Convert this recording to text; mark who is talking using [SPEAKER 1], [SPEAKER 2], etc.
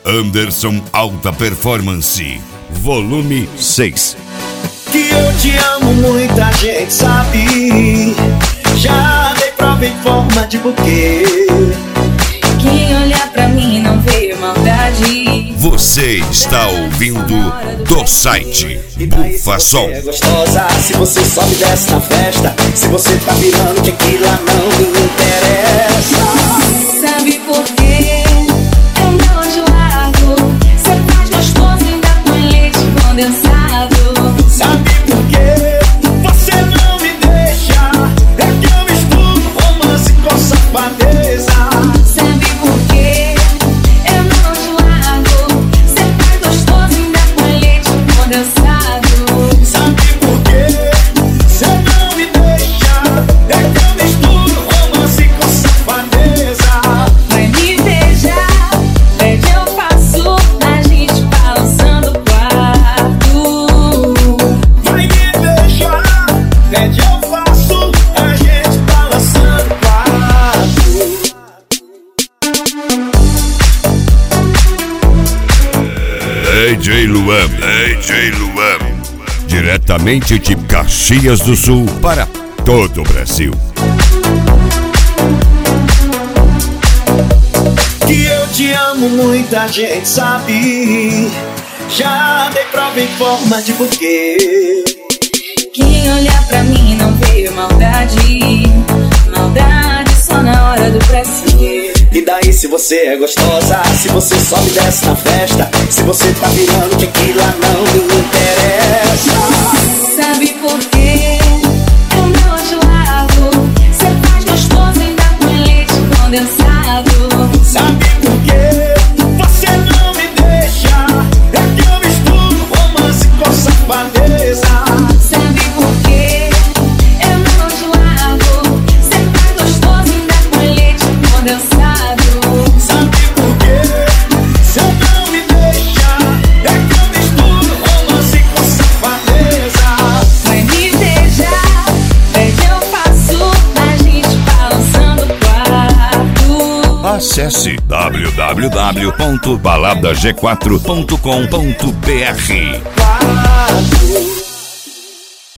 [SPEAKER 1] Anderson Alta Performance, volume 6.
[SPEAKER 2] Que eu te amo, muita gente sabe. Já dei prova em forma de buquê.
[SPEAKER 3] Quem olhar pra mim não vê maldade.
[SPEAKER 1] Você está ouvindo do site Bufa Som.
[SPEAKER 2] É gostosa, se você sobe e desce na festa. Se você tá virando, que aquilo lá não me interessa.
[SPEAKER 3] Sabe por quê? É o meu anjo largo. Cê faz gostoso, ainda põe leite condensado.
[SPEAKER 2] Sabe por quê? Você não me deixa. É que eu misturo romance com safadeza.
[SPEAKER 3] Sabe por quê? É o meu anjo largo. Cê faz gostoso, ainda põe leite condensado.
[SPEAKER 2] Sabe por quê? Você não me deixa. É que eu misturo romance com safadeza.
[SPEAKER 3] Vai me beijar, pede eu faço, a gente balançando o quarto.
[SPEAKER 2] Vai me beijar, pede eu faço, a gente balançando o quarto.
[SPEAKER 1] DJ Luan, diretamente de Caxias do Sul para todo o Brasil.
[SPEAKER 2] Que eu te amo, muita gente sabe. Já dei prova em forma de buquê.
[SPEAKER 3] Quem olhar pra mim não vê maldade. Maldade só na hora do prazer.
[SPEAKER 2] E daí se você é gostosa, se você sobe e desce na festa. Se você tá virando, que aquilo lá não me interessa.
[SPEAKER 3] Sabe por quê? É o meu anjo largo. Cê faz gostoso, ainda põe leite condensado.
[SPEAKER 2] Sabe por quê? Você não me deixa. É que eu misturo romance com safadeza.
[SPEAKER 3] Sabe por quê? É o meu anjo largo. Cê faz gostoso, ainda põe leite condensado.
[SPEAKER 2] Sabe por quê? Você não me deixa. É que eu misturo romance com safadeza.
[SPEAKER 3] Vai me beijar, pede eu faço, a gente balançando o quarto.
[SPEAKER 1] Acesse www.baladag4.com.br.
[SPEAKER 2] Quarto.